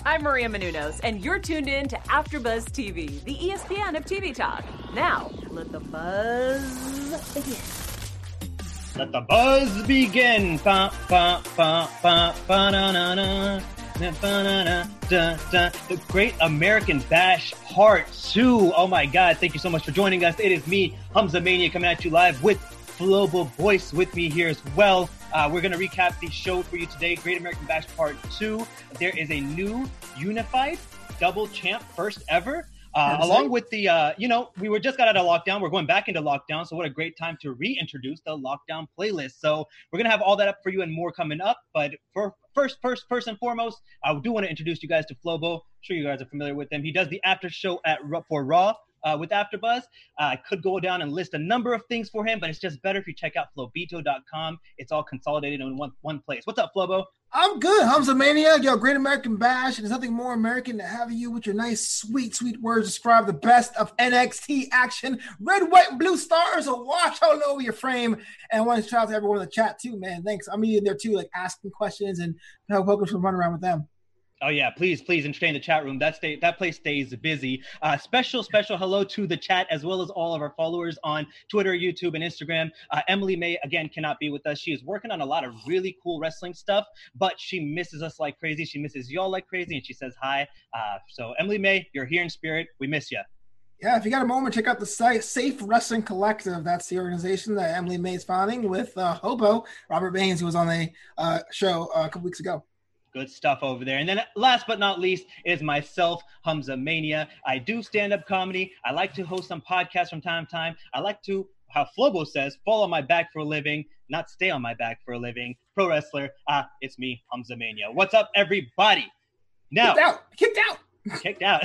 I'm Maria Menounos, and you're tuned in to AfterBuzz TV, the ESPN of TV talk. Now, let the buzz begin. Let the buzz begin. Ba, ba, ba, ba, ba, na, na, na. The Great American Bash Part 2. Oh my God, thank you so much for joining us. It is me, Hamza Mania, coming at you live with Flobo Voice with me here as well. We're going to recap the show for you today, Great American Bash Part 2. There is a new unified double champ, first ever. Along with the, we were just got out of lockdown. We're going back into lockdown. So what a great time to reintroduce the lockdown playlist. So we're going to have all that up for you and more coming up. But first and foremost, I do want to introduce you guys to Flobo. I'm sure you guys are familiar with him. He does the after show for Raw with AfterBuzz. I could go down and list a number of things for him, but it's just better if you check out Flobito.com. It's all consolidated in one place. What's up, Flobo? I'm good, Hamza Mania. Yo, Great American Bash. And there's nothing more American than having you with your nice, sweet words describe the best of NXT action. Red, white, and blue stars will wash all over your frame. And I want to shout out to everyone in the chat too, man. Thanks. I'm in there too, like asking questions and welcome to run around with them. Oh, yeah, please entertain the chat room. That place stays busy. Special hello to the chat as well as all of our followers on Twitter, YouTube, and Instagram. Emily May, again, cannot be with us. She is working on a lot of really cool wrestling stuff, but she misses us like crazy. She misses y'all like crazy, and she says hi. So, Emily May, you're here in spirit. We miss you. Yeah, if you got a moment, check out the site Safe Wrestling Collective. That's the organization that Emily May is founding with Hobo, Robert Baines, who was on a show a couple weeks ago. Good stuff over there. And then last but not least is myself, Hamza Mania. I do stand-up comedy. I like to host some podcasts from time to time. I like to, how Flobo says, fall on my back for a living, not stay on my back for a living. Pro wrestler. It's me, Hamza Mania. What's up, everybody? Now, Kicked out.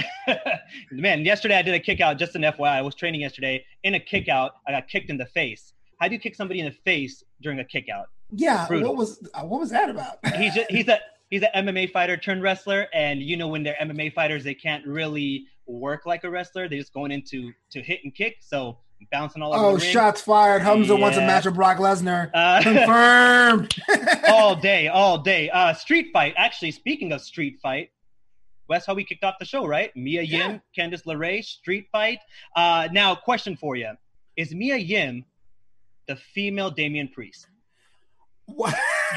Man, yesterday I did a kick out, just an FYI. I was training yesterday. In a kick out, I got kicked in the face. How do you kick somebody in the face during a kick out? Yeah, what was that about? He's an MMA fighter turned wrestler, and when they're MMA fighters, they can't really work like a wrestler. They're just going into to hit and kick, so bouncing all over the ring. Oh, shots fired. Hamza wants a match with Brock Lesnar. Confirmed. all day. Street fight. Actually, speaking of street fight, that's how we kicked off the show, right? Mia Yim, Candice LeRae, street fight. Now, question for you. Is Mia Yim the female Damian Priest? What?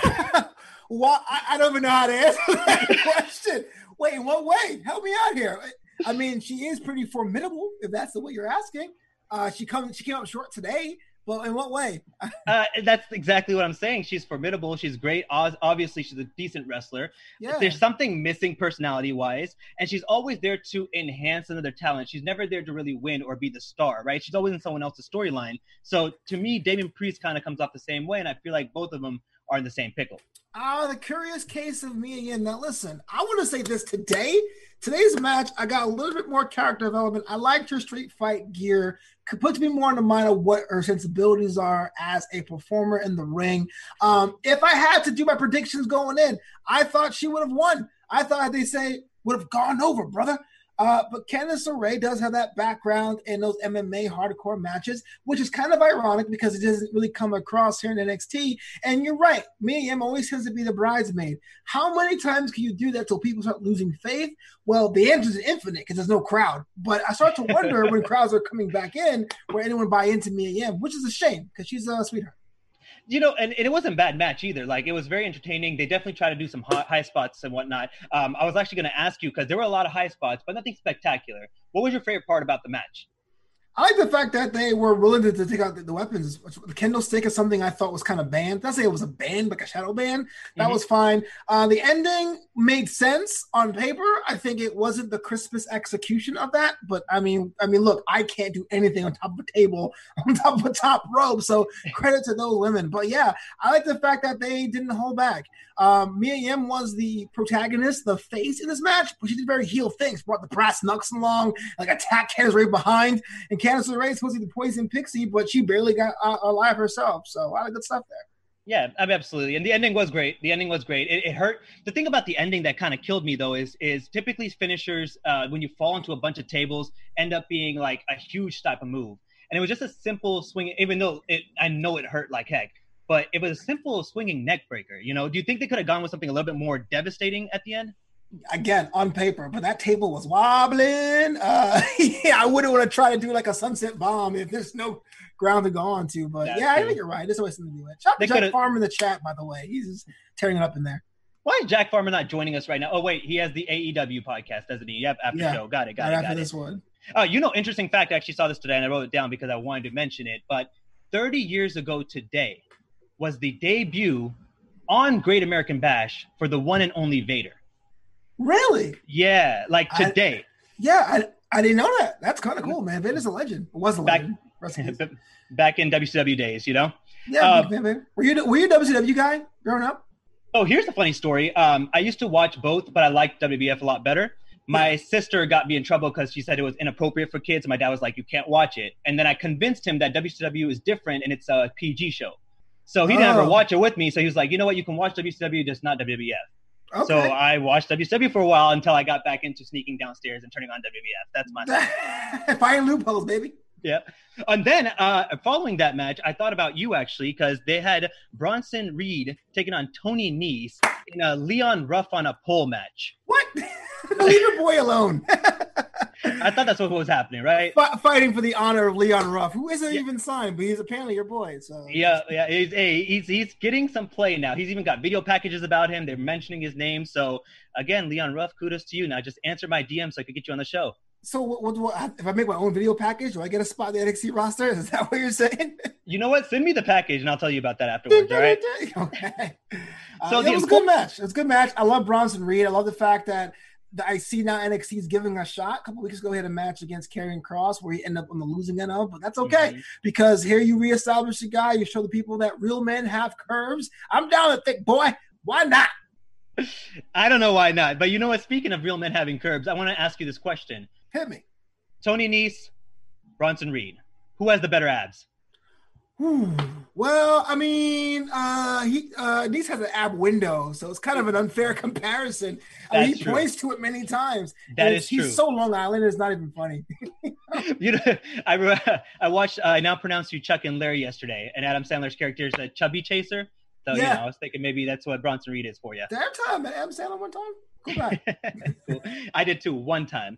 Well, I don't even know how to answer that question. Wait, in what way? Help me out here. I mean, she is pretty formidable, if that's the way you're asking. She came up short today, but in what way? That's exactly what I'm saying. She's formidable. She's great. Obviously, she's a decent wrestler. Yeah. There's something missing personality-wise, and she's always there to enhance another talent. She's never there to really win or be the star, right? She's always in someone else's storyline. So, to me, Damian Priest kind of comes off the same way, and I feel like both of them are in the same pickle. The curious case of Mia Yim. Now, listen, I want to say this today. Today's match, I got a little bit more character development. I liked her street fight gear. Could put me more in the mind of what her sensibilities are as a performer in the ring. If I had to do my predictions going in, I thought she would have won. I thought they would have gone over, brother. But Candice LeRae does have that background in those MMA hardcore matches, which is kind of ironic because it doesn't really come across here in NXT. And you're right, Mia Yim always tends to be the bridesmaid. How many times can you do that till people start losing faith? Well, the answer is infinite because there's no crowd. But I start to wonder when crowds are coming back in, will anyone buy into Mia Yim, which is a shame because she's a sweetheart. And it wasn't a bad match either. Like, it was very entertaining. They definitely tried to do some high spots and whatnot. I was actually going to ask you, because there were a lot of high spots, but nothing spectacular. What was your favorite part about the match? I like the fact that they were willing to take out the weapons. The kendo stick is something I thought was kind of banned. Not say it was a ban, like a shadow ban. That was fine. The ending made sense on paper. I think it wasn't the crispest execution of that. But I mean, look, I can't do anything on top of a table, on top of a top rope. So credit to those women. But yeah, I like the fact that they didn't hold back. Mia Yim was the protagonist, the face in this match, but she did very heel things. Brought the brass knucks along, like attacked Candice right behind. And Candice LeRae is supposed to be the poison pixie, but she barely got alive herself. So a lot of good stuff there. Yeah, absolutely. And the ending was great. It hurt. The thing about the ending that kind of killed me, though, is typically finishers, when you fall into a bunch of tables, end up being like a huge type of move. And it was just a simple swing, even though I know it hurt like heck. But it was a simple swinging neck breaker. Do you think they could have gone with something a little bit more devastating at the end? again on paper, but that table was wobbling. Yeah, I wouldn't want to try to do like a sunset bomb if there's no ground to go on to. But That's yeah, true. I think you're right. There's always something to do it. Shout out to Jack Farmer in the chat, by the way. He's just tearing it up in there. Why is Jack Farmer not joining us right now? Oh, wait, he has the AEW podcast, doesn't he? Yep, after show. Got it. After this one. Interesting fact, I actually saw this today, and I wrote it down because I wanted to mention it. But 30 years ago today was the debut on Great American Bash for the one and only Vader. Really? Yeah, like today. I didn't know that. That's kind of cool, man. Vader's a legend. It was a legend. Back in WCW days, you know? Yeah, man. Were you a WCW guy growing up? Oh, here's a funny story. I used to watch both, but I liked WWF a lot better. My sister got me in trouble because she said it was inappropriate for kids. And my dad was like, you can't watch it. And then I convinced him that WCW is different and it's a PG show. So he didn't ever watch it with me. So he was like, you know what? You can watch WCW, just not WWF. Okay. So I watched WCW for a while until I got back into sneaking downstairs and turning on WWF. That's my finding loopholes, baby. Yeah. And then following that match, I thought about you actually because they had Bronson Reed taking on Tony Nese in a Leon Ruff on a pole match. What? Leave your boy alone. I thought that's what was happening, right? Fighting for the honor of Leon Ruff, who isn't even signed, but he's apparently your boy. So yeah. He's getting some play now. He's even got video packages about him. They're mentioning his name. So again, Leon Ruff, kudos to you. Now just answer my DM so I could get you on the show. So what if I make my own video package, do I get a spot in the NXT roster? Is that what you're saying? You know what? Send me the package and I'll tell you about that afterwards, all right? Okay. So it was a good match. It was a good match. I love Bronson Reed. I love the fact that I see now NXT is giving a shot. A couple weeks ago, he had a match against Karrion Kross where he ended up on the losing end of, but that's okay because here you reestablish the guy. You show the people that real men have curves. I'm down with thick boy. Why not? I don't know why not. But you know what? Speaking of real men having curves, I want to ask you this question. Hit me. Tony Nese, Bronson Reed. Who has the better abs? Well, I mean, Nese has an ab window, so it's kind of an unfair comparison. He points to it many times. That is true. He's so Long Island, it's not even funny. You know, I watched I Now Pronounce You Chuck and Larry yesterday, and Adam Sandler's character is a chubby chaser. So, you know, I was thinking maybe that's what Bronson Reed is for you. Damn time, man. Adam Sandler one time? Cool guy. Cool. I did too, one time.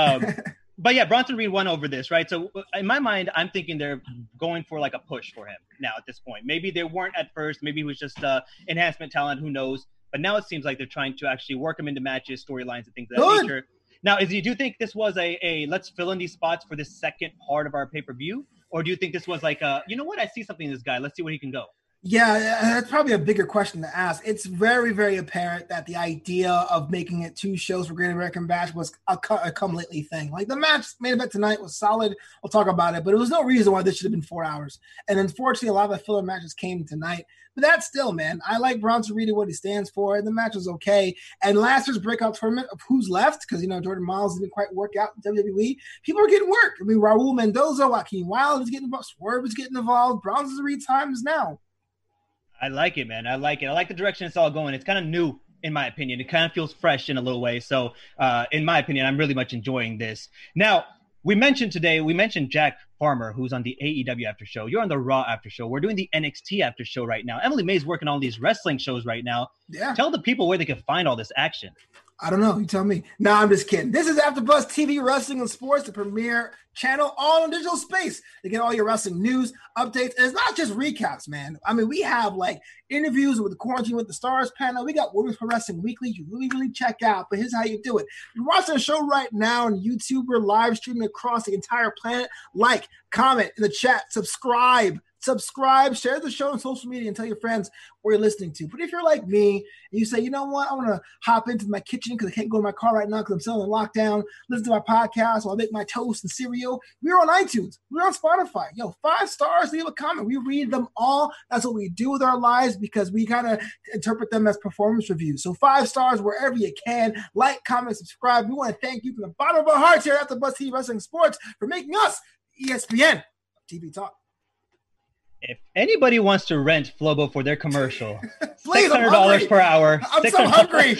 But yeah, Bronson Reed won over this, right? So in my mind, I'm thinking they're going for like a push for him now at this point. Maybe they weren't at first. Maybe it was just enhancement talent. Who knows? But now it seems like they're trying to actually work him into matches, storylines, and things of that nature. Now, do you think this was a let's fill in these spots for this second part of our pay-per-view? Or do you think this was like you know what? I see something in this guy. Let's see where he can go. Yeah, that's probably a bigger question to ask. It's very, very apparent that the idea of making it 2 shows for Great American Bash was a come lately thing. Like the match main event tonight was solid. We'll talk about it, but it was no reason why this should have been 4 hours. And unfortunately, a lot of the filler matches came tonight. But that's still, man, I like Bronson Reed and what he stands for, and the match was okay. And last year's breakout tournament of who's left, because, you know, Jordan Miles didn't quite work out in WWE, people are getting work. I mean, Raul Mendoza, Joaquin Wilde is getting involved, Swerve is getting involved. Bronson Reed time is now. I like it, man. I like it. I like the direction it's all going. It's kind of new, in my opinion. It kind of feels fresh in a little way. So, in my opinion, I'm really much enjoying this. Now, we mentioned Jack Farmer, who's on the AEW after show. You're on the Raw after show. We're doing the NXT after show right now. Emily May's working on these wrestling shows right now. Yeah. Tell the people where they can find all this action. I don't know. You tell me. No, I'm just kidding. This is AfterBuzz TV Wrestling and Sports, the premier channel all in digital space. You get all your wrestling news, updates, and it's not just recaps, man. I mean, we have like interviews with the Quarantine with the Stars panel. We got Women's Pro Wrestling Weekly. You really, really check out. But here's how you do it. You're watching the show right now on YouTube. We're live streaming across the entire planet. Like, comment in the chat, subscribe, share the show on social media, and tell your friends where you're listening to. But if you're like me and you say, you know what, I want to hop into my kitchen because I can't go to my car right now because I'm still in lockdown, listen to my podcast while I make my toast and cereal, we're on iTunes, we're on Spotify. 5 stars, leave a comment. We read them all. That's what we do with our lives because we kind of interpret them as performance reviews. So 5 stars wherever you can. Like, comment, subscribe. We want to thank you from the bottom of our hearts here at the Buzz TV Wrestling Sports for making us ESPN TV Talk. If anybody wants to rent Flobo for their commercial, Please, $600 per hour. I'm so hungry.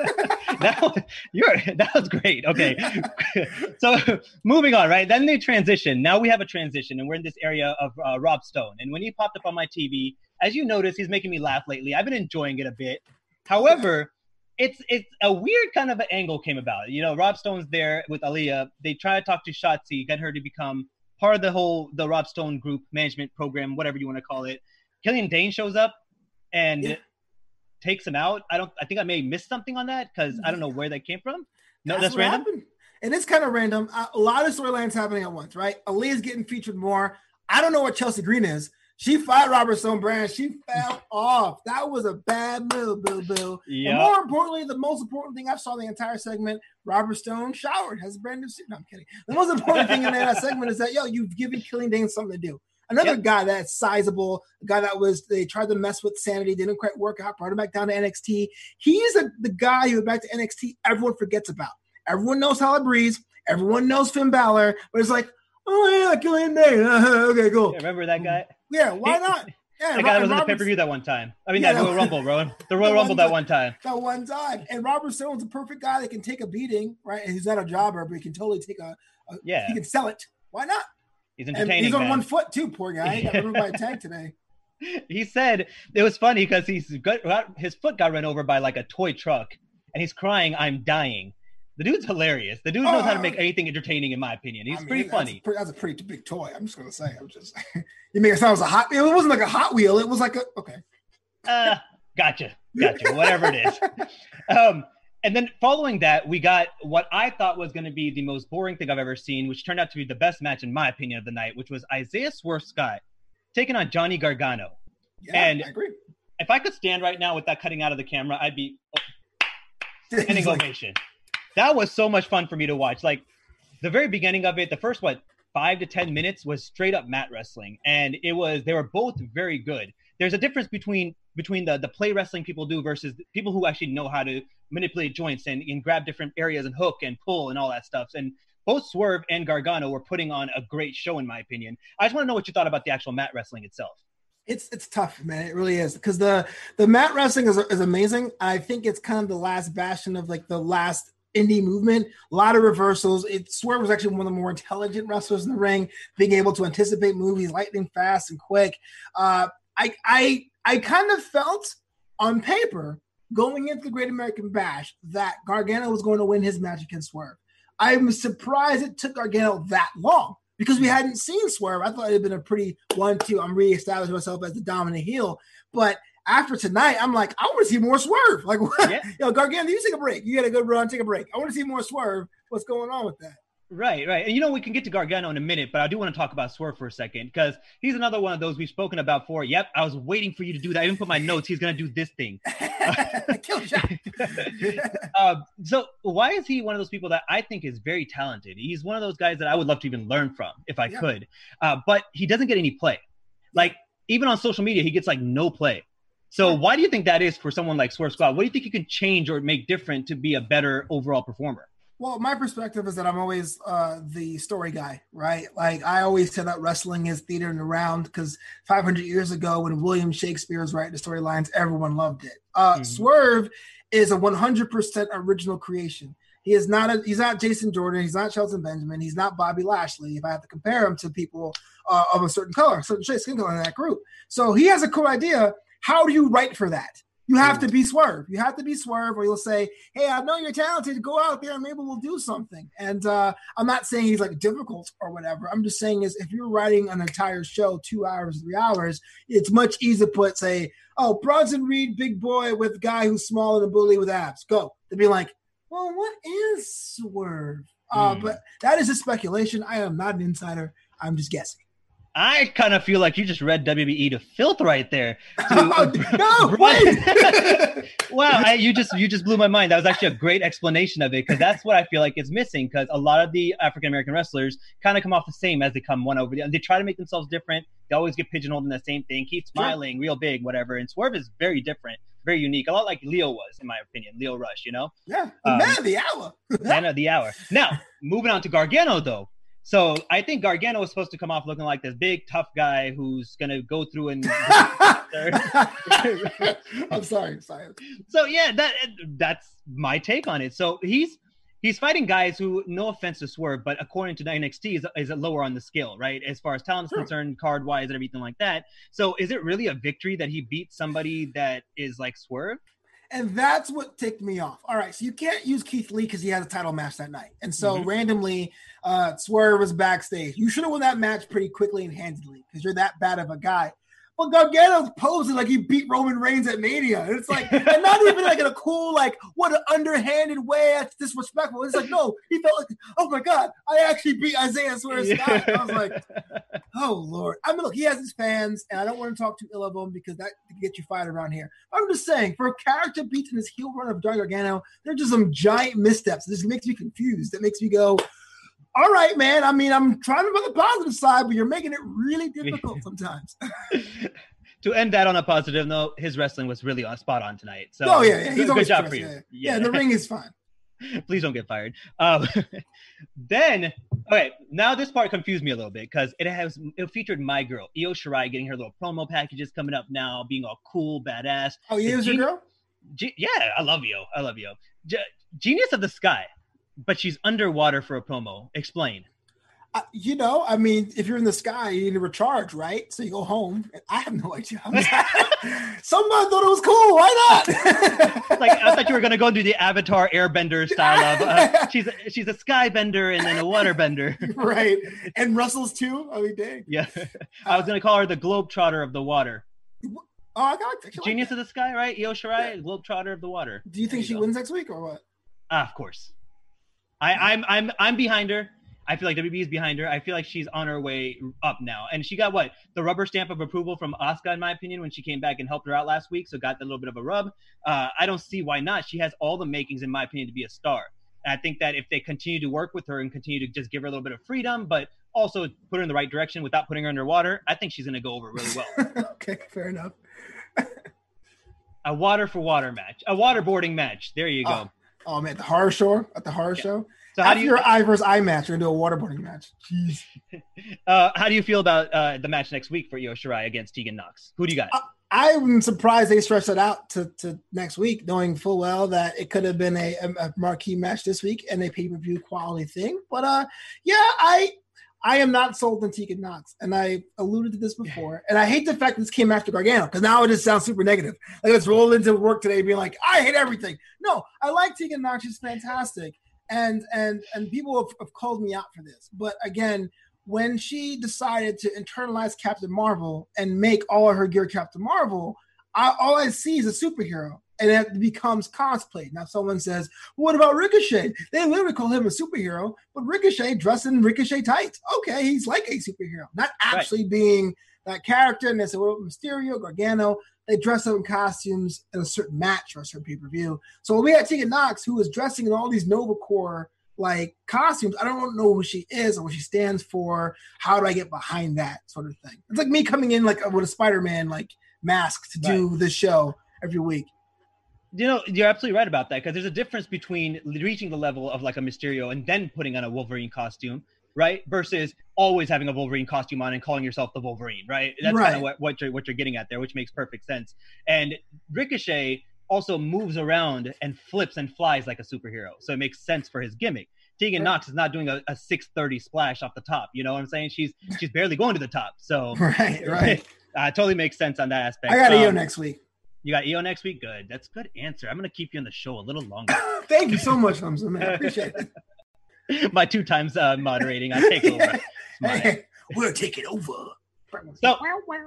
That was great. Okay. So moving on, right? Then they transition. Now we have a transition, and we're in this area of Rob Stone. And when he popped up on my TV, as you notice, he's making me laugh lately. I've been enjoying it a bit. However, it's a weird kind of an angle came about. You know, Rob Stone's there with Aaliyah. They try to talk to Shotzi, get her to become part of the Rob Stone group management program, whatever you want to call it. Killian Dane shows up and takes him out. I think I may have missed something on that because I don't know where that came from. No, that's random. Happened. And it's kind of random. A lot of storylines happening at once, right? Aaliyah's getting featured more. I don't know what Chelsea Green is. She fired Robert Stone Brand. She fell off. That was a bad move, Bill. Yep. And more importantly, the most important thing I saw in the entire segment, Robert Stone showered, has a brand new suit. No, I'm kidding. The most important thing in that segment is that, you've given Killian Dane something to do. Another guy that's sizable, a guy they tried to mess with Sanity, didn't quite work out, brought him back down to NXT. He's the guy who went back to NXT everyone forgets about. Everyone knows Tyler Breeze. Everyone knows Finn Balor. But it's like, oh, yeah, Killian Dane. Okay, cool. Yeah, remember that guy? Yeah, why not? Yeah, that guy was in the pay-per-view that one time. I mean, that Royal Rumble, bro. The Royal Rumble that one time. That one time. And Robert Stone's a perfect guy that can take a beating, right? And he's not a jobber, but he can totally take he can sell it. Why not? He's entertaining. And he's on 1 foot, too, poor guy. He got run by a tank today. He said it was funny because his foot got run over by like a toy truck, and he's crying, "I'm dying." The dude's hilarious. The dude knows how to make anything entertaining, in my opinion. He's pretty funny. That's a pretty big toy. I'm just going to say. You make it sound like it wasn't like a Hot Wheel. It was like okay. Gotcha. Whatever it is. And then following that, we got what I thought was going to be the most boring thing I've ever seen, which turned out to be the best match, in my opinion, of the night, which was Isaiah Swerve Scott taking on Johnny Gargano. Yeah, I agree. If I could stand right now with that cutting out of the camera, I'd be standing ovation. That was so much fun for me to watch. Like the very beginning of it, the first 5 to 10 minutes was straight up mat wrestling, and they were both very good. There's a difference between the play wrestling people do versus people who actually know how to manipulate joints and grab different areas and hook and pull and all that stuff. And both Swerve and Gargano were putting on a great show, in my opinion. I just want to know what you thought about the actual mat wrestling itself. It's tough, man. It really is, because the mat wrestling is amazing. I think it's kind of the last bastion of like the last indie movement. A lot of reversals. Swerve was actually one of the more intelligent wrestlers in the ring, being able to anticipate moves lightning fast and quick. I kind of felt on paper going into the Great American Bash that Gargano was going to win his match against Swerve. I'm surprised it took Gargano that long because we hadn't seen Swerve. I thought it had been a pretty 1-2. I'm reestablishing myself as the dominant heel. But after tonight, I'm like, I want to see more Swerve. Like, what? Yeah. Gargano, you take a break. You got a good run, take a break. I want to see more Swerve. What's going on with that? Right. And, we can get to Gargano in a minute, but I do want to talk about Swerve for a second because he's another one of those we've spoken about before. Yep, I was waiting for you to do that. I even put my notes. He's going to do this thing. Kill shot. So why is he one of those people that I think is very talented? He's one of those guys that I would love to even learn from if I could. But he doesn't get any play. Like, even on social media, he gets like no play. So why do you think that is for someone like Swerve Scott? What do you think you can change or make different to be a better overall performer? Well, my perspective is that I'm always the story guy, right? Like I always say that wrestling is theater and around because 500 years ago when William Shakespeare was writing the storylines, everyone loved it. Swerve is a 100% original creation. He's not Jason Jordan. He's not Shelton Benjamin. He's not Bobby Lashley. If I have to compare him to people of a certain color, certain shade, skin color in that group. So he has a cool idea. How do you write for that? You have to be Swerve. You have to be Swerve, or you'll say, hey, I know you're talented. Go out there and maybe we'll do something. And I'm not saying he's like difficult or whatever. I'm just saying is if you're writing an entire show, 2 hours, 3 hours, it's much easier to put, say, oh, Bronson Reed, big boy with guy who's smaller than bully with abs. Go. To be like, well, what is Swerve? But that is just speculation. I am not an insider. I'm just guessing. I kind of feel like you just read WBE to filth right there. No, wait. Wow, you just blew my mind. That was actually a great explanation of it because that's what I feel like is missing because a lot of the African-American wrestlers kind of come off the same as they come one over the other. They try to make themselves different. They always get pigeonholed in the same thing. Keep smiling, real big, whatever. And Swerve is very different, very unique. A lot like Leo was, in my opinion. Leo Rush, Yeah, man of the hour. Man of the hour. Now, moving on to Gargano, though. So I think Gargano was supposed to come off looking like this big, tough guy who's going to go through and... I'm sorry. So, yeah, that's my take on it. So he's fighting guys who, no offense to Swerve, but according to the NXT, is lower on the scale, right? As far as talent is concerned, card-wise and everything like that. So is it really a victory that he beat somebody that is like Swerve? And that's what ticked me off. All right, so you can't use Keith Lee because he had a title match that night. And so randomly, Swerve was backstage. You should have won that match pretty quickly and handedly because you're that bad of a guy. But Gargano's posing like he beat Roman Reigns at Mania. And it's like, and not even like in a cool, like, what an underhanded way. That's disrespectful. It's like, no, he felt like, oh my God, I actually beat Isaiah Swerve Scott. I was like, oh Lord. I mean, look, he has his fans, and I don't want to talk too ill of him because that can get you fired around here. I'm just saying, for a character beating this heel run of Johnny Gargano, there are just some giant missteps. This makes me confused. It makes me go, all right, man. I mean, I'm trying to be on the positive side, but you're making it really difficult sometimes. To end that on a positive note, his wrestling was really spot on tonight. So, he's good job for you. Yeah, the ring is fine. Please don't get fired. Then, okay, now this part confused me a little bit because it featured my girl, Io Shirai, getting her little promo packages coming up now, being all cool, badass. Oh, Io's your girl? Yeah, I love Io. Genius of the Sky. But she's underwater for a promo. Explain. I mean, if you're in the sky, you need to recharge, right? So you go home. I have no idea. Somebody thought it was cool. Why not? Like, I thought you were going to go into the Avatar Airbender style of she's a sky bender and then a water bender. Right. And Russell's too. I mean, dang. Yeah. I was going to call her the Globetrotter of the water. Oh, I got it. Genius of the Sky, right? Io Shirai, Globetrotter of the water. Do you think she wins next week or what? Of course. I'm behind her. I feel like WB is behind her. I feel like she's on her way up now. And she got the rubber stamp of approval from Asuka, in my opinion, when she came back and helped her out last week. So got that little bit of a rub. I don't see why not. She has all the makings, in my opinion, to be a star. And I think that if they continue to work with her and continue to just give her a little bit of freedom, but also put her in the right direction without putting her underwater, I think she's going to go over really well. Okay, fair enough. A water for water match. A waterboarding match. There you go. Oh man, at the horror show. So how do you your eye versus eye match? You're gonna do a waterboarding match. Jeez. How do you feel about the match next week for Io Shirai against Tegan Nox? Who do you got? I'm surprised they stretched it out to next week, knowing full well that it could have been a marquee match this week and a pay-per-view quality thing. But I am not sold on Tegan Nox, and I alluded to this before. And I hate the fact that this came after Gargano because now it just sounds super negative. Like, let's roll into work today being like, I hate everything. No, I like Tegan Nox. She's fantastic. And people have called me out for this. But again, when she decided to internalize Captain Marvel and make all of her gear Captain Marvel, all I see is a superhero. And it becomes cosplay. Now, someone says, well, what about Ricochet? They literally call him a superhero, but Ricochet dressed in Ricochet tights. Okay, he's like a superhero, not actually being that character. And they say, well, Mysterio, Gargano, they dress up in costumes in a certain match or a certain pay-per-view. So we had Tegan Nox, who is dressing in all these Nova Corps like costumes. I don't know who she is or what she stands for. How do I get behind that sort of thing? It's like me coming in like with a Spider-Man like mask to do this show every week. You know, you're absolutely right about that because there's a difference between reaching the level of like a Mysterio and then putting on a Wolverine costume, right? Versus always having a Wolverine costume on and calling yourself the Wolverine, right? That's kind of what you're getting at there, which makes perfect sense. And Ricochet also moves around and flips and flies like a superhero, so it makes sense for his gimmick. Tegan Nox is not doing a 630 splash off the top. You know what I'm saying? She's barely going to the top. So right. Totally makes sense on that aspect. I got Io next week. You got Io next week? Good. That's a good answer. I'm going to keep you on the show a little longer. Thank you so much, Hamza, man. I appreciate it. My 2 times moderating. I take over. Hey, we'll take it over. So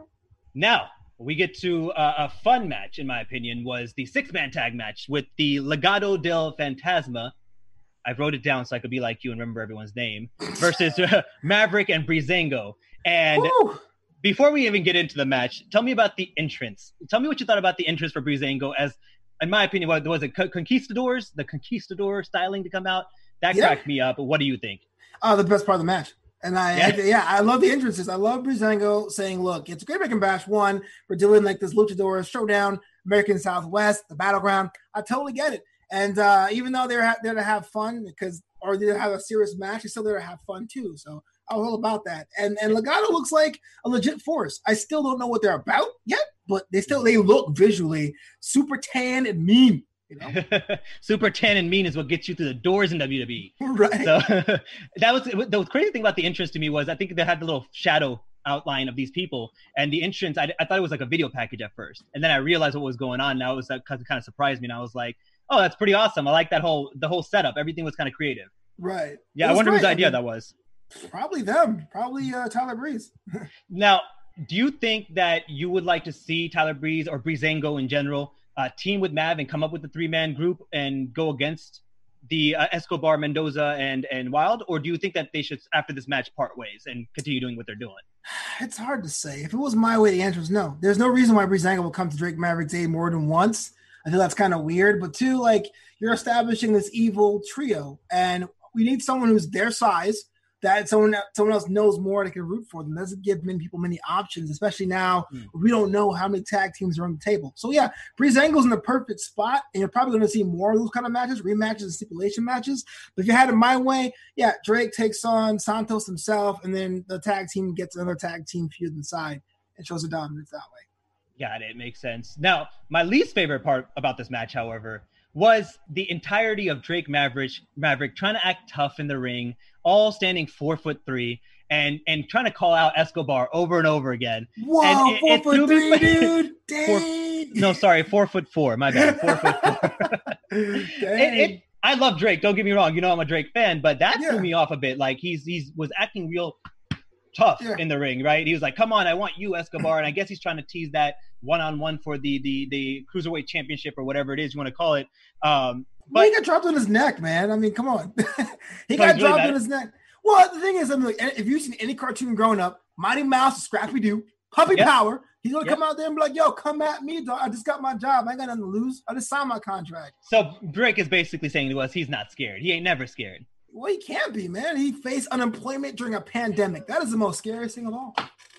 now we get to a fun match, in my opinion, was the 6-man tag match with the Legado del Fantasma. I wrote it down so I could be like you and remember everyone's name, versus Maverick and Breezango. And before we even get into the match, tell me about the entrance. Tell me what you thought about the entrance for Breezango as, in my opinion, was it Conquistadors? The Conquistador styling to come out? That cracked me up. What do you think? The best part of the match. And I love the entrances. I love Breezango saying, look, it's a Great American Bash 1. We're doing like this luchador showdown, American Southwest, the battleground. I totally get it. And even though they're there to have fun or they have a serious match, they're still there to have fun too. So I was all about that. And Legado looks like a legit force. I still don't know what they're about yet, but they look visually super tan and mean. You know? Super tan and mean is what gets you through the doors in WWE. Right. So that was the crazy thing about the entrance to me was I think they had the little shadow outline of these people, and the entrance, I thought it was like a video package at first, and then I realized what was going on. Now it was because it kind of surprised me, and I was like, oh, that's pretty awesome. I like the whole setup. Everything was kind of creative. Right. Yeah, I wonder whose idea that was. Probably them. Probably Tyler Breeze. Now, do you think that you would like to see Tyler Breeze or Breezango in general team with Mav and come up with the 3-man group and go against the Escobar, Mendoza, and Wild? Or do you think that they should, after this match, part ways and continue doing what they're doing? It's hard to say. If it was my way, the answer is no. There's no reason why Breezango will come to Drake Maverick Day more than once. I feel that's kind of weird. But two, like, you're establishing this evil trio, and we need someone who's their size, that someone else knows more that can root for them. Doesn't give many people many options, especially now we don't know how many tag teams are on the table. So yeah, Breezango's in the perfect spot, and you're probably going to see more of those kind of matches, rematches and stipulation matches. But if you had it my way, yeah, Drake takes on Santos himself, and then the tag team gets another tag team feud inside and shows their dominance that way. Got it. Makes sense. Now, my least favorite part about this match, however, was the entirety of Drake Maverick trying to act tough in the ring, all standing 4'3", and trying to call out Escobar over and over again. Whoa, and 4'3", dude! Dang. 4'4". My bad, 4'4". I love Drake. Don't get me wrong. You know I'm a Drake fan, but that threw me off a bit. Like he was acting real tough in the ring, right? He was like, "Come on, I want you, Escobar," and I guess he's trying to tease that one-on-one for the cruiserweight championship or whatever it is you want to call it. But he got dropped on his neck, man. I mean, come on. He got dropped on his neck. Well, the thing is, I mean, if you've seen any cartoon growing up, Mighty Mouse, Scrappy Doo, Puppy Power, he's going to come out there and be like, yo, come at me, dog. I just got my job. I ain't got nothing to lose. I just signed my contract. So Drake is basically saying to us, he's not scared. He ain't never scared. Well, he can't be, man. He faced unemployment during a pandemic. That is the most scariest thing of all.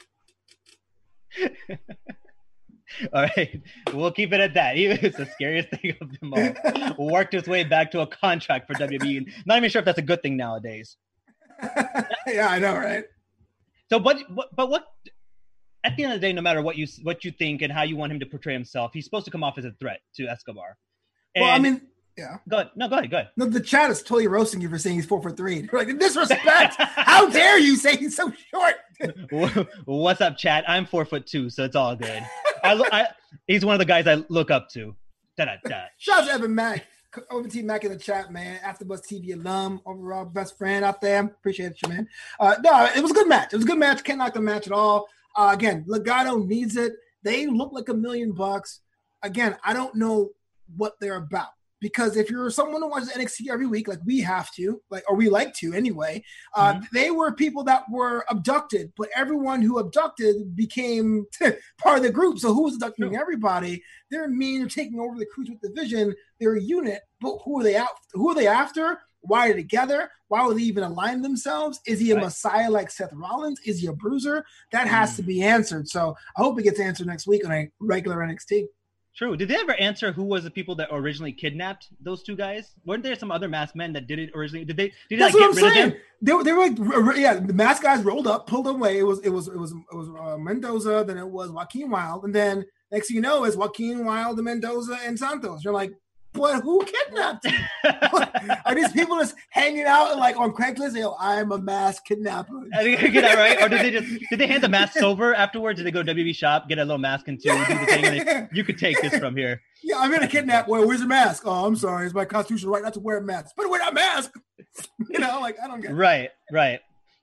All right, we'll keep it at that. It's the scariest thing of them all. Worked his way back to a contract for WWE. Not even sure if that's a good thing nowadays. Yeah, I know, right? So, but what? At the end of the day, no matter what you think and how you want him to portray himself, he's supposed to come off as a threat to Escobar. And, well, I mean, yeah. Go ahead. No, go ahead. No, the chat is totally roasting you for saying he's 4'3". They're like, disrespect. How dare you say he's so short? What's up, chat? I'm 4'2", so it's all good. He's one of the guys I look up to. Da-da-da. Shout out to Evan Mack, OVT Mack in the chat, man. AfterBuzz TV alum, overall best friend out there. Appreciate you, man. No, it was a good match. Can't knock the match at all. Again, Legado needs it. They look like $1 million. Again, I don't know what they're about. Because if you're someone who watches NXT every week, like we have to, or we like to anyway, they were people that were abducted, but everyone who abducted became part of the group. So who was abducting everybody? They're mean, they're taking over the Cruiserweight division. They're a unit, but who are they out? Who are they after? Why are they together? Why would they even align themselves? Is he a messiah like Seth Rollins? Is he a bruiser? That has to be answered. So I hope it gets answered next week on a regular NXT. True. Did they ever answer who was the people that originally kidnapped those two guys? Weren't there some other masked men that did it originally? Did they That's like, what get I'm rid saying. of them? They were like, yeah, the masked guys rolled up, pulled away. It was Mendoza, then it was Joaquin Wilde, and then next thing you know is Joaquin Wilde, and Mendoza, and Santos. You're like, but who kidnapped you? Are these people just hanging out and like on Craigslist? Yo, I'm a masked kidnapper. I think I get that right. Or did they hand the masks over afterwards? Did they go to WB shop, get a little mask and do the thing? And you could take this from here. Yeah, I'm gonna kidnap. Well, where's your mask? Oh, I'm sorry. It's my constitutional right not to wear a mask. But wear that mask. You know, like I don't get it. Right.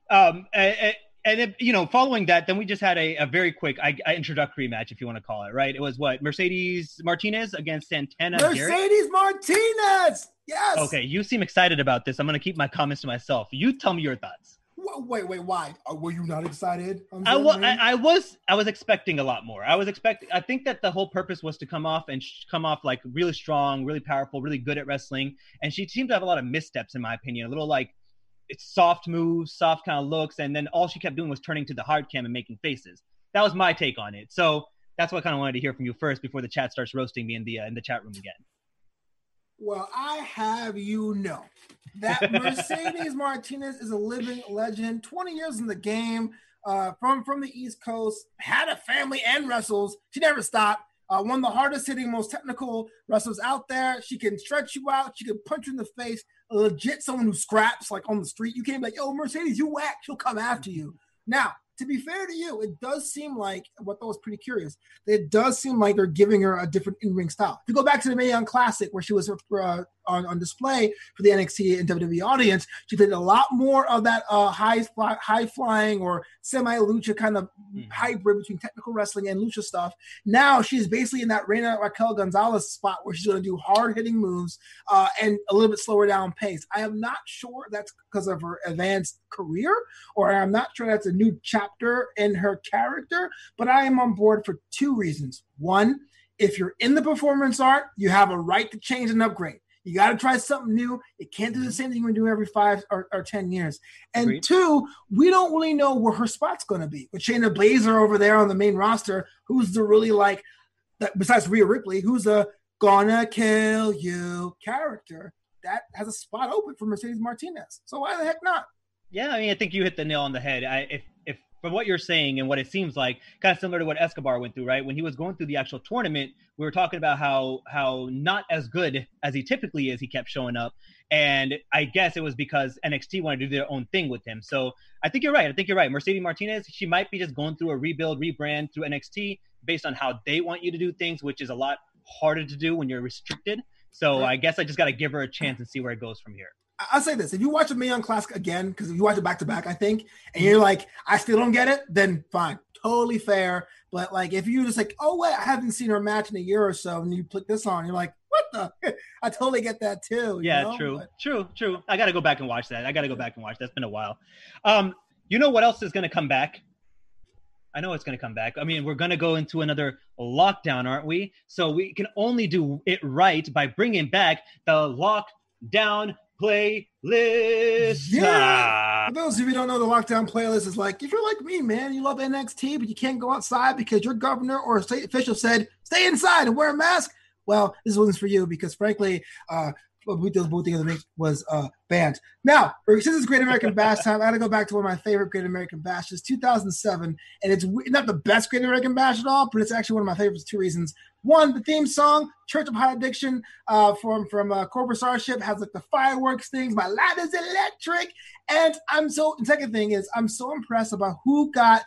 And it, following that, then we just had a very quick introductory match, if you want to call it, right? It was what? Mercedes Martinez against Santana Mercedes Martinez! Yes! Okay, you seem excited about this. I'm going to keep my comments to myself. You tell me your thoughts. Wait, why? Were you not excited? I was expecting a lot more. I think that the whole purpose was to come off like really strong, really powerful, really good at wrestling. And she seemed to have a lot of missteps, in my opinion. A little like, it's soft moves, soft kind of looks, and then all she kept doing was turning to the hard cam and making faces. That was my take on it. So that's what I kind of wanted to hear from you first before the chat starts roasting me in the chat room again. Well, I have you know that Mercedes Martinez is a living legend. 20 years in the game, from the East Coast, had a family and wrestles. She never stopped. One of the hardest hitting, most technical wrestlers out there. She can stretch you out. She can punch you in the face. Legit someone who scraps like on the street. You can't be like, yo, Mercedes, you whack. She'll come after you. Now, to be fair to you, it does seem like, what I was pretty curious, it does seem like they're giving her a different in-ring style. If you go back to the Mae Young Classic where she was on display for the NXT and WWE audience, she did a lot more of that high-flying or semi-lucha kind of hybrid between technical wrestling and lucha stuff. Now she's basically in that Reina Raquel Gonzalez spot where she's going to do hard-hitting moves and a little bit slower down pace. I am not sure that's because of her advanced career, or I'm not sure that's a new chapter in her character, but I am on board for two reasons. One, if you're in the performance art, you have a right to change and upgrade. You got to try something new. You can't do the same thing you're doing every 5 or 10 years. And Agreed. Two, we don't really know where her spot's going to be. With Shayna Baszler over there on the main roster, who's the really like, besides Rhea Ripley, who's a gonna kill you character that has a spot open for Mercedes Martinez. So why the heck not? Yeah, I mean, I think you hit the nail on the head. If from what you're saying and what it seems like, kind of similar to what Escobar went through, right? When he was going through the actual tournament, we were talking about how not as good as he typically is, he kept showing up. And I guess it was because NXT wanted to do their own thing with him. So I think you're right. Mercedes Martinez, she might be just going through a rebuild, rebrand through NXT based on how they want you to do things, which is a lot harder to do when you're restricted. So I guess I just got to give her a chance and see where it goes from here. I'll say this. If you watch a Mae Young Classic again, because if you watch it back-to-back, I think, and you're like, I still don't get it, then fine. Totally fair. But, like, if you're just like, oh, wait, I haven't seen her match in a year or so, and you put this on, you're like, what the? I totally get that, too. Yeah, true. I got to go back and watch that. That's been a while. You know what else is going to come back? I know it's going to come back. I mean, we're going to go into another lockdown, aren't we? So we can only do it right by bringing back the lockdown playlist. Yeah. For those of you who don't know, the lockdown playlist is like, if you're like me, man, you love NXT, but you can't go outside because your governor or state official said, stay inside and wear a mask. Well, this one's for you because, frankly, we did both together was banned. Now, since it's Great American Bash time, I got to go back to one of my favorite Great American Bashes, 2007, and it's not the best Great American Bash at all, but it's actually one of my favorites for two reasons. One, the theme song, Church of High Addiction, from Cobra Starship, has like the fireworks things. My lad is electric, and the second thing is I'm so impressed about who got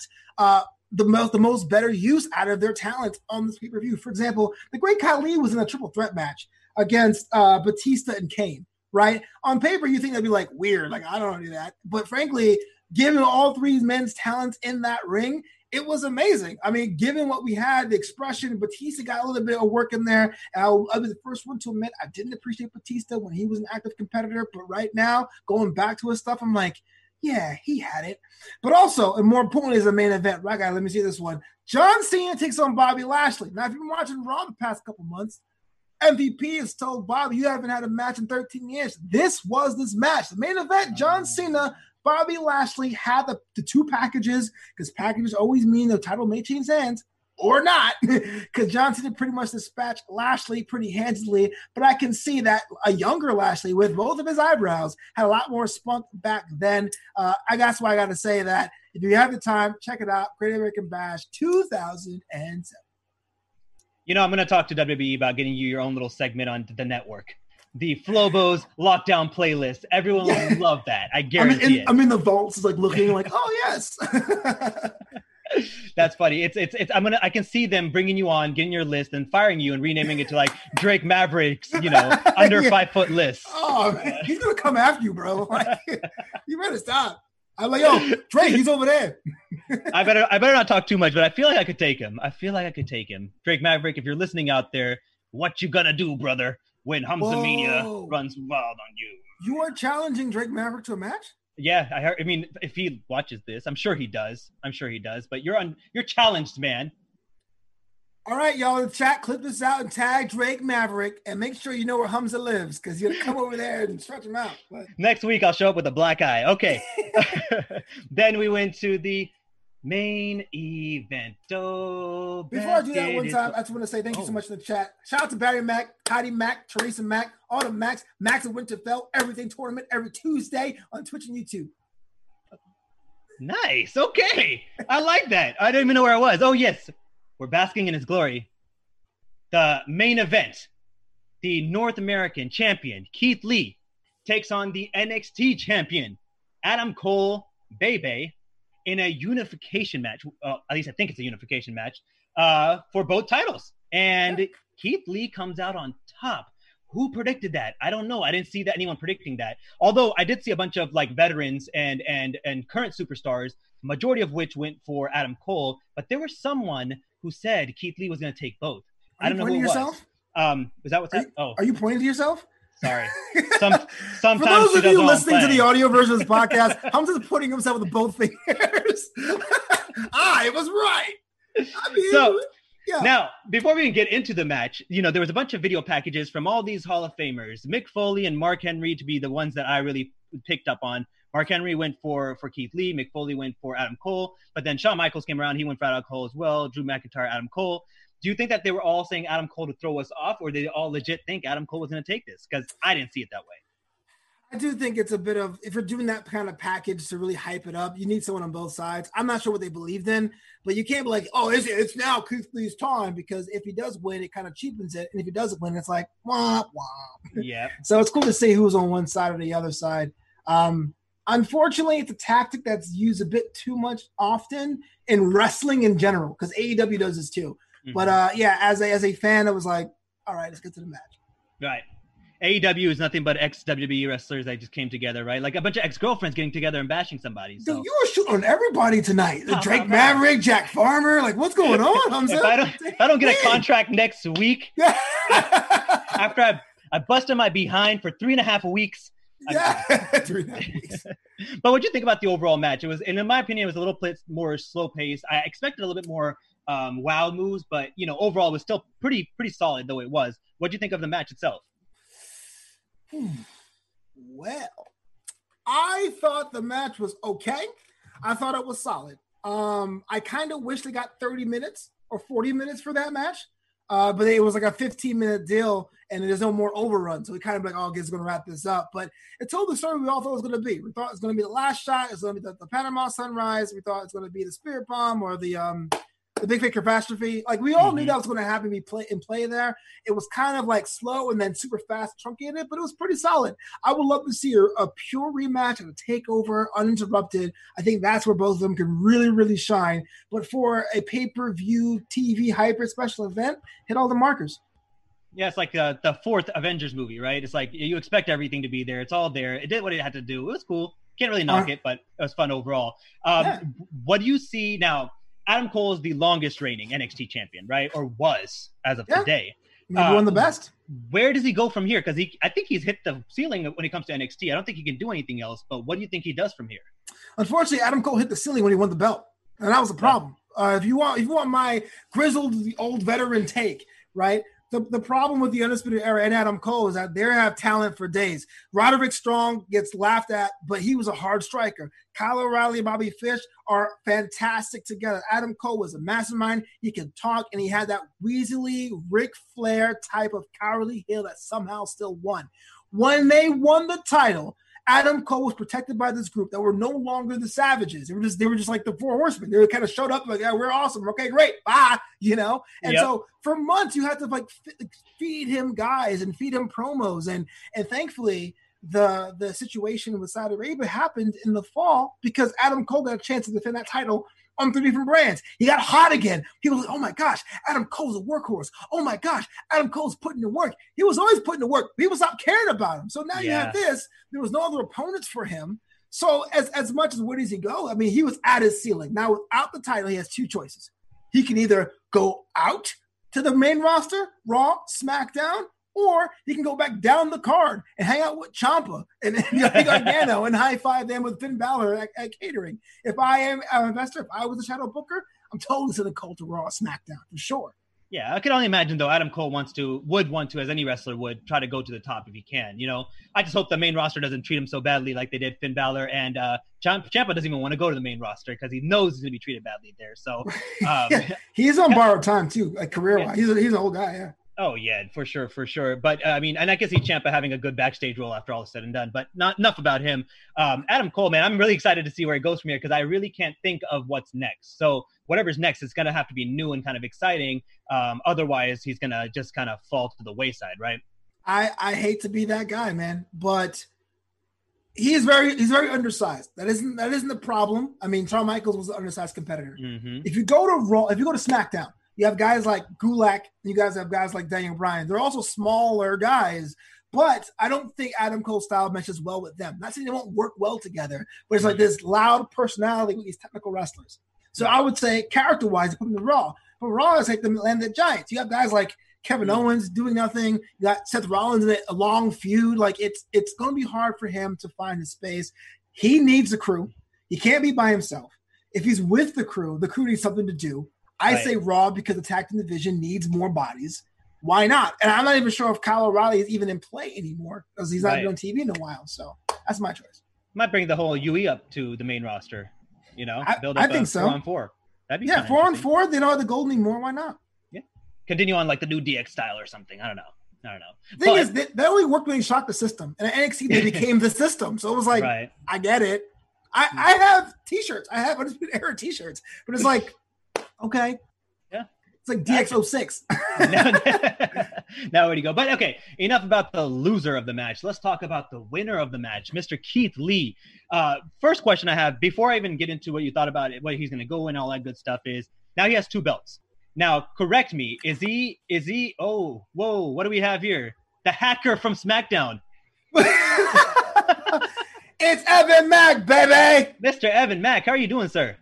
the most better use out of their talent on this pay-per-view. For example, the Great Khali was in a triple threat match against Batista and Kane, right? On paper, you think that'd be like weird, like I don't do that. But frankly, given all three men's talents in that ring, it was amazing. I mean, given what we had, the expression, Batista got a little bit of work in there. And I'll be the first one to admit I didn't appreciate Batista when he was an active competitor. But right now, going back to his stuff, I'm like, yeah, he had it. But also, and more importantly, as a main event, right, guys, let me see this one. John Cena takes on Bobby Lashley. Now, if you've been watching Raw the past couple months, MVP has told Bobby, you haven't had a match in 13 years. This was this match. The main event, John Cena, Bobby Lashley had the two packages, because packages always mean the title may change hands or not, because John Cena pretty much dispatched Lashley pretty handily. But I can see that a younger Lashley with both of his eyebrows had a lot more spunk back then. That's why I got to say that if you have the time, check it out. Great American Bash 2007. You know, I'm going to talk to WWE about getting you your own little segment on the network. The Flobo's lockdown playlist. Everyone will love that. I guarantee it. I'm in the vaults, like looking like, oh yes. That's funny. I can see them bringing you on, getting your list, and firing you and renaming it to like Drake Maverick's, under 5 foot list. Oh man, he's gonna come after you, bro. Like, you better stop. I'm like, yo, Drake, he's over there. I better not talk too much, but I feel like I could take him. Drake Maverick, if you're listening out there, what you gonna do, brother, when Hamzamania runs wild on you? You are challenging Drake Maverick to a match? Yeah, I mean, if he watches this, I'm sure he does. But you're challenged, man. All right, y'all in the chat, clip this out and tag Drake Maverick, and make sure you know where Hamza lives, because you're gonna come over there and stretch him out. But next week I'll show up with a black eye. Okay. Then we went to the main event. Before I do that one time, I just want to say thank you so much in the chat. Shout out to Barry Mack, Heidi Mack, Teresa Mack, all the Max of Winterfell, everything tournament every Tuesday on Twitch and YouTube. Nice. Okay. I like that. I didn't even know where I was. Oh, yes. We're basking in his glory. The main event, the North American champion, Keith Lee, takes on the NXT champion, Adam Cole, Bebe, in a unification match. At least I think it's a unification match for both titles. And Keith Lee comes out on top. Who predicted that? I don't know. I didn't see that anyone predicting that. Although I did see a bunch of like veterans and current superstars, majority of which went for Adam Cole. But there was someone who said Keith Lee was going to take both. I don't know who it was. Is that what's that? Oh, are you pointing to yourself? Sorry. Sometimes for those of you listening to the audio version of this podcast, Hamza's putting himself with both fingers. I was right. I mean, so now, before we even get into the match, there was a bunch of video packages from all these Hall of Famers, Mick Foley and Mark Henry to be the ones that I really picked up on. Mark Henry went for Keith Lee. Mick Foley went for Adam Cole. But then Shawn Michaels came around. He went for Adam Cole as well. Drew McIntyre, Adam Cole. Do you think that they were all saying Adam Cole to throw us off, or did they all legit think Adam Cole was going to take this? Because I didn't see it that way. I do think it's a bit of, if you're doing that kind of package to really hype it up, you need someone on both sides. I'm not sure what they believed in, but you can't be like, oh, it's now Keith Lee's time, because if he does win, it kind of cheapens it. And if he doesn't win, it's like, wah, wah. Yeah. So it's cool to see who's on one side or the other side. Unfortunately, it's a tactic that's used a bit too much often in wrestling in general, because AEW does this too. Mm-hmm. But as a fan, I was like, all right, let's get to the match. Right. AEW is nothing but ex-WWE wrestlers that just came together, right? Like a bunch of ex-girlfriends getting together and bashing somebody. So. Dude, you were shooting on everybody tonight. Drake Maverick, Jack Farmer. Like, what's going on? If I don't get a contract next week, after I busted my behind for 3.5 weeks. 3.5 weeks. But what do you think about the overall match? It was, and in my opinion, it was a little bit more slow paced. I expected a little bit more wow moves, but overall it was still pretty solid though it was. What do you think of the match itself? Well, I thought the match was okay. I thought it was solid. I kind of wish they got 30 minutes or 40 minutes for that match. But it was like a 15-minute deal, and there's no more overrun. So we kind of like, oh, it's going to wrap this up. But it told the story we all thought it was going to be. We thought it was going to be the last shot. It's going to be the Panama Sunrise. We thought it's going to be the Spirit Bomb or the Big Fake Catastrophe. Like, we all knew that was going to happen in play there. It was kind of like slow and then super fast, truncated, but it was pretty solid. I would love to see a pure rematch and a takeover uninterrupted. I think that's where both of them can really, really shine. But for a pay-per-view TV hyper special event, hit all the markers. Yeah, it's like the fourth Avengers movie, right? It's like you expect everything to be there. It's all there. It did what it had to do. It was cool. Can't really knock it, but it was fun overall. What do you see now? Adam Cole is the longest reigning NXT champion, right? Or was as of today. Maybe one of the best. Where does he go from here? Because I think he's hit the ceiling when it comes to NXT. I don't think he can do anything else. But what do you think he does from here? Unfortunately, Adam Cole hit the ceiling when he won the belt, and that was the problem. If you want my grizzled old veteran take, right? The problem with the Undisputed Era and Adam Cole is that they have talent for days. Roderick Strong gets laughed at, but he was a hard striker. Kyle O'Reilly and Bobby Fish are fantastic together. Adam Cole was a mastermind. He could talk, and he had that wheezily Ric Flair type of cowardly heel that somehow still won. When they won the title, Adam Cole was protected by this group that were no longer the Savages. They were just like the Four Horsemen. They kind of showed up like, yeah, we're awesome. Okay, great. Bye. And so for months you had to like feed him guys and feed him promos. And thankfully the situation with Saudi Arabia happened in the fall because Adam Cole got a chance to defend that title on 3 different brands. He got hot again. People were like, oh my gosh, Adam Cole's a workhorse. Oh my gosh, Adam Cole's putting in work. He was always putting in work. People stopped caring about him. So now you have this. There was no other opponents for him. So as much as where does he go? I mean, he was at his ceiling. Now without the title, he has 2 choices. He can either go out to the main roster, Raw, SmackDown, or he can go back down the card and hang out with Ciampa and Gargano and high five them with Finn Balor at catering. If I am an investor, if I was a shadow booker, I'm totally sending Cole to Raw, SmackDown for sure. Yeah, I can only imagine though. Adam Cole would want to, as any wrestler would, try to go to the top if he can. I just hope the main roster doesn't treat him so badly like they did Finn Balor, and Ciampa doesn't even want to go to the main roster because he knows he's going to be treated badly there. So he's on borrowed time too, like career-wise. He's an old guy. Yeah. Oh yeah, for sure. But I mean, and I can see Ciampa having a good backstage role after all is said and done. But not enough about him. Adam Cole, man, I'm really excited to see where it goes from here because I really can't think of what's next. So whatever's next is going to have to be new and kind of exciting. Otherwise, he's going to just kind of fall to the wayside, right? I hate to be that guy, man, but he's very undersized. That isn't the problem. I mean, Shawn Michaels was an undersized competitor. Mm-hmm. If you go to SmackDown, you have guys like Gulak, and you guys have guys like Daniel Bryan. They're also smaller guys, but I don't think Adam Cole's style meshes well with them. Not saying they won't work well together, but it's like this loud personality with these technical wrestlers. So I would say character-wise, put them in Raw. But Raw is like the Land of the Giants. You have guys like Kevin Owens doing nothing. You got Seth Rollins in a long feud. Like it's going to be hard for him to find his space. He needs a crew. He can't be by himself. If he's with the crew needs something to do. I say Raw because the tag team division needs more bodies. Why not? And I'm not even sure if Kyle O'Reilly is even in play anymore because he's not been on TV in a while. So that's my choice. Might bring the whole UE up to the main roster. You know, build up I think so. 4-on-4. That'd be 4-on-4. They don't have the gold anymore. Why not? Yeah, continue on like the new DX style or something. I don't know. The thing is, they only worked when he shocked the system, and at NXT they became the system. So it was like, I get it. I have T-shirts. I have Undisputed Era T-shirts, but it's like, okay. It's like DX06. Now where do you go? But okay, enough about the loser of the match. Let's talk about the winner of the match, Mr. Keith Lee. First question I have, before I even get into what you thought about it, what he's going to go in, all that good stuff is, now he has 2 belts. Now, correct me, is he, oh, whoa, what do we have here? The hacker from SmackDown. It's Evan Mack, baby! Mr. Evan Mack, how are you doing, sir?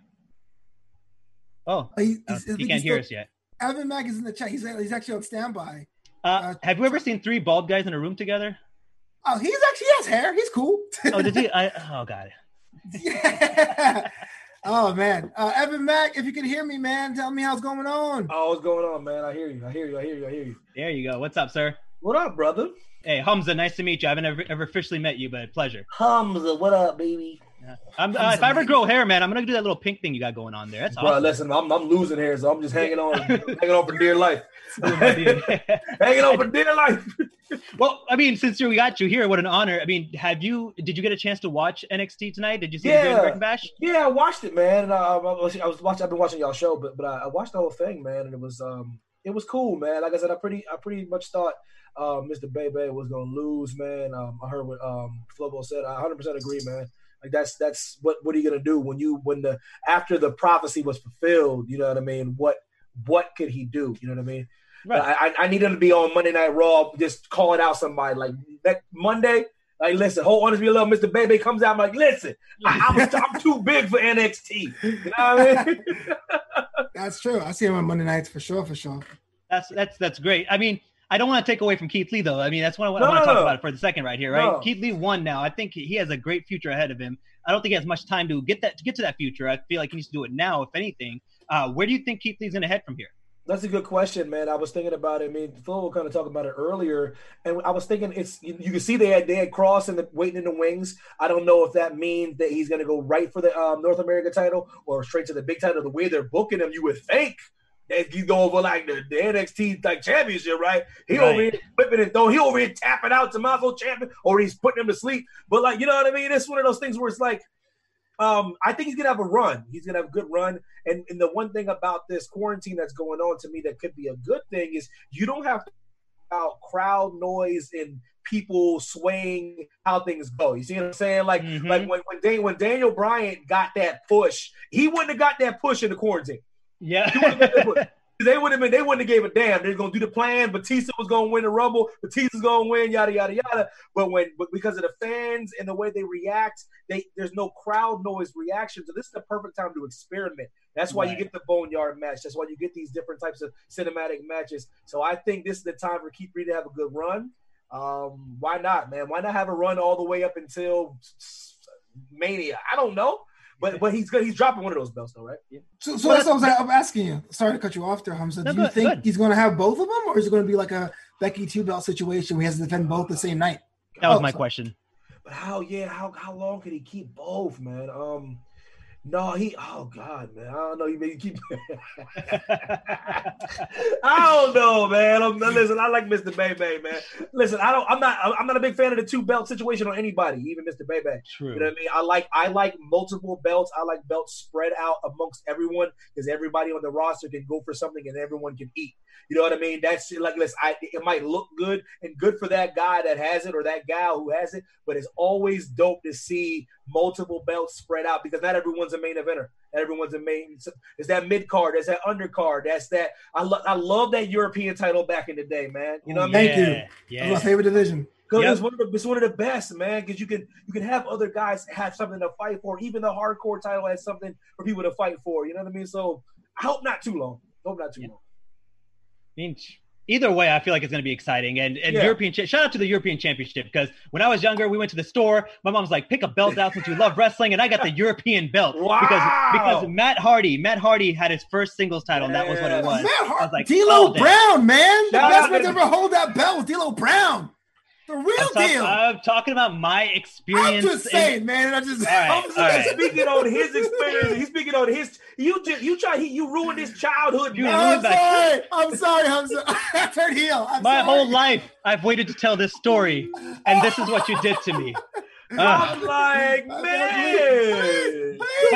Oh, he can't hear us yet. Evan Mack is in the chat. He's actually on standby. Have you ever seen 3 bald guys in a room together? Oh, he has hair. He's cool. Oh, did he? Oh, God. Yeah. Oh, man. Evan Mack, if you can hear me, man, tell me how's going on. Oh, what's going on, man? I hear you. There you go. What's up, sir? What up, brother? Hey, Hamza, nice to meet you. I haven't ever officially met you, but pleasure. Hamza, what up, baby? If I ever grow hair, man, I'm gonna do that little pink thing you got going on there. That's awesome. Bro, listen, I'm losing hair, so I'm just hanging on for dear life. Hanging on for dear life. Well, I mean, since we got you here, what an honor. I mean, did you get a chance to watch NXT tonight? Did you see the American Bash? Yeah, I watched it, man. And I've been watching y'all show, but I watched the whole thing, man, and it was cool, man. Like I said, I pretty much thought Mr. Bebe was gonna lose, man. I heard what Flobo said. I 100% agree, man. Like that's what are you gonna do when after the prophecy was fulfilled? You know what I mean? What could he do? You know what I mean? Right. I need him to be on Monday Night Raw, just calling out somebody like that Monday. Like, listen, hold on to me a little. Mr. Bebe comes out. I'm like, listen, I'm too big for NXT. You know what I mean? That's true. I see him on Monday nights for sure. That's great. I mean, I don't want to take away from Keith Lee, though. I mean, that's what I want to talk about for the second right here, right? No. Keith Lee won now. I think he has a great future ahead of him. I don't think he has much time to get to that future. I feel like he needs to do it now, if anything. Where do you think Keith Lee's going to head from here? That's a good question, man. I was thinking about it. I mean, Phil will kind of talk about it earlier, and I was thinking you can see they had Cross and waiting in the wings. I don't know if that means that he's going to go right for the North America title or straight to the big title. The way they're booking him, you would think that he's going for like the NXT like championship, right? Over here flipping and throwing. He over here tapping out Tommaso Ciampa, or he's putting him to sleep. But like, you know what I mean? It's one of those things where it's like, I think he's going to have a run. He's going to have a good run. And the one thing about this quarantine that's going on to me that could be a good thing is you don't have to about crowd noise and people swaying how things go. You see what I'm saying? Like, like when Daniel Bryan got that push, he wouldn't have got that push in the quarantine. Yeah. They wouldn't have gave a damn. They're gonna do the plan. Batista was gonna win the Rumble. Batista's gonna win. Yada yada yada. But because of the fans and the way they react, there's no crowd noise reaction. So this is the perfect time to experiment. That's why you get the Boneyard match. That's why you get these different types of cinematic matches. So I think this is the time for Keith Lee to have a good run. Why not, man? Why not have a run all the way up until Mania? I don't know. But he's dropping one of those belts, though, right? Yeah. So that's what I'm asking you. Sorry to cut you off there, Hamza. Do you think he's going to have both of them, or is it going to be like a Becky 2-belt situation where he has to defend both the same night? That was my question. But how long can he keep both, man? No, oh God, man. I don't know. You keep. I don't know, man. Listen, I like Mr. Bebe, man. Listen, I'm not a big fan of the 2 belt situation on anybody, even Mr. Bebe. True. You know what I mean? I like multiple belts. I like belts spread out amongst everyone because everybody on the roster can go for something and everyone can eat. You know what I mean? That's like, listen, it might look good and good for that guy that has it or that gal who has it, but it's always dope to see multiple belts spread out because not everyone's a main eventer. Everyone's a main. It's that mid card. There's that undercard. That's that. I love that European title back in the day, man. You know what I mean? Thank you. Yeah. That's my favorite division. Because it's one of the best, man. Because you can have other guys have something to fight for. Even the hardcore title has something for people to fight for. You know what I mean? So I hope not too long. Long. I mean, either way, I feel like it's going to be exciting. And European, shout out to the European Championship, because when I was younger, we went to the store. My mom's like, pick a belt out since you love wrestling. And I got the European belt. Wow. Because Matt Hardy had his first singles title, and that was what it was. Matt Hardy, like, D'Lo Brown, man. The best man to out. ever hold that belt was D'Lo Brown. The real deal. I'm talking about my experience. I'm just saying, man. I just. All right. Speaking on his experience, he's speaking on his. You ruined his childhood. I'm sorry. I turned heel. My whole life, I've waited to tell this story, and this is what you did to me. I'm like, man.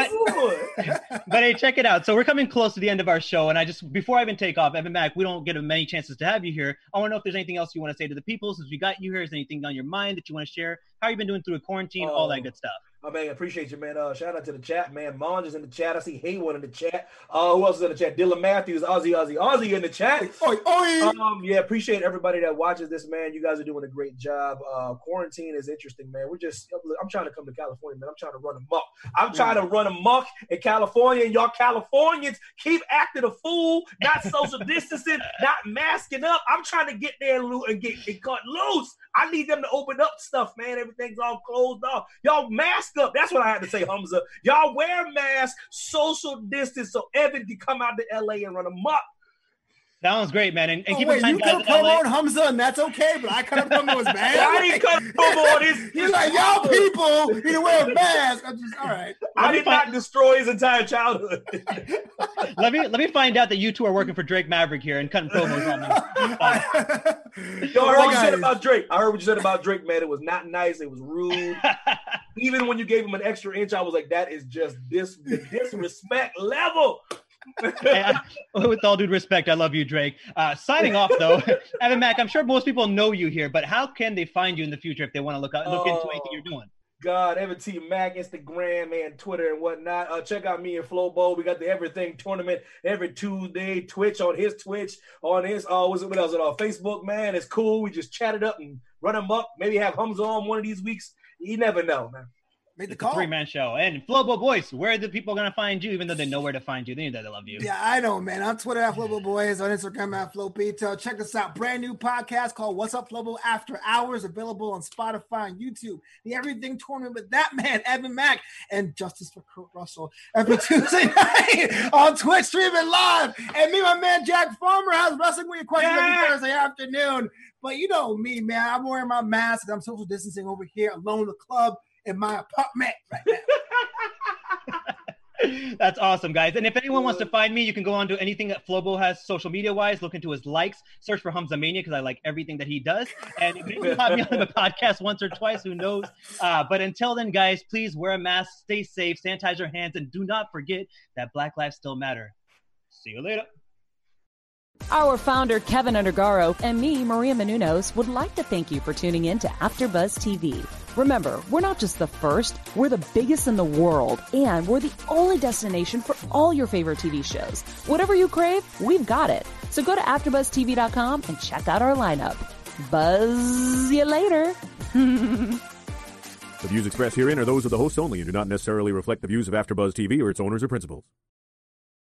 But hey, check it out. So we're coming close to the end of our show, and before I even take off, Evan Mack, we don't get many chances to have you here. I want to know if there's anything else you want to say to the people since we got you here. Is there anything on your mind that you want to share? How you been doing through a quarantine? All that good stuff. Oh, man, I appreciate you, man. Shout out to the chat, man. Monge is in the chat. I see Haywood in the chat. Who else is in the chat? Dylan Matthews, Ozzy in the chat. Yeah, appreciate everybody that watches this, man. You guys are doing a great job. Quarantine is interesting, man. I'm trying to come to California, man. I'm trying to run amok. I'm trying to run amok in California, and y'all Californians keep acting a fool, not social distancing, not masking up. I'm trying to get there and get cut loose. I need them to open up stuff, man. Everything's all closed off. Y'all mask up. That's what I had to say, Hamza. Y'all wear masks, social distance, so Evan can come out to LA and run amok. Sounds great, man. And keep wait, in you cut a promo on Hamza, and that's okay, but I cut a promo as bad. I didn't cut a promo on his. He's like, y'all people need to wear a mask. I'm just all right. I did not destroy his entire childhood. Let me find out that you two are working for Drake Maverick here and cutting promos on them. Yo, I heard what you said about Drake. I heard what you said about Drake, man. It was not nice. It was rude. Even when you gave him an extra inch, I was like, that is just the disrespect level. With all due respect, I love you, Drake. Signing off, though, Evan Mack, I'm sure most people know you here, but how can they find you in the future if they want to look into anything you're doing? God, Evan T. Mack, Instagram, man, Twitter, and whatnot. Check out me and Flobo. We got the Everything Tournament every Tuesday. Twitch, on his, what else? On Facebook, man. It's cool. We just chat it up and run them up. Maybe have Hamza on one of these weeks. You never know, man. Made the It's a call. 3-man show. And Flobo Boys, where are the people going to find you, even though they know where to find you? They know they love you. Yeah, I know, man. On Twitter at Flobo Boys, on Instagram at Flopito. Check us out. Brand new podcast called What's Up, Flobo After Hours, available on Spotify and YouTube. The Everything Tournament with that man, Evan Mack, and Justice for Kurt Russell every Tuesday night on Twitch, streaming live. And me, my man, Jack Farmer, has Wrestling With Your Questions every Thursday afternoon. But you know me, man. I'm wearing my mask and I'm social distancing over here alone in the club in my apartment right now. That's awesome, guys. And if anyone wants to find me, you can go on to anything that Flobo has social media-wise. Look into his likes. Search for Hamza Mania because I like everything that he does. And maybe you'll have me on the podcast once or twice. Who knows? But until then, guys, please wear a mask, stay safe, sanitize your hands, and do not forget that Black lives still matter. See you later. Our founder, Kevin Undergaro, and me, Maria Menounos, would like to thank you for tuning in to AfterBuzz TV. Remember, we're not just the first, we're the biggest in the world, and we're the only destination for all your favorite TV shows. Whatever you crave, we've got it. So go to AfterBuzzTV.com and check out our lineup. Buzz you later. The views expressed herein are those of the hosts only and do not necessarily reflect the views of AfterBuzz TV or its owners or principals.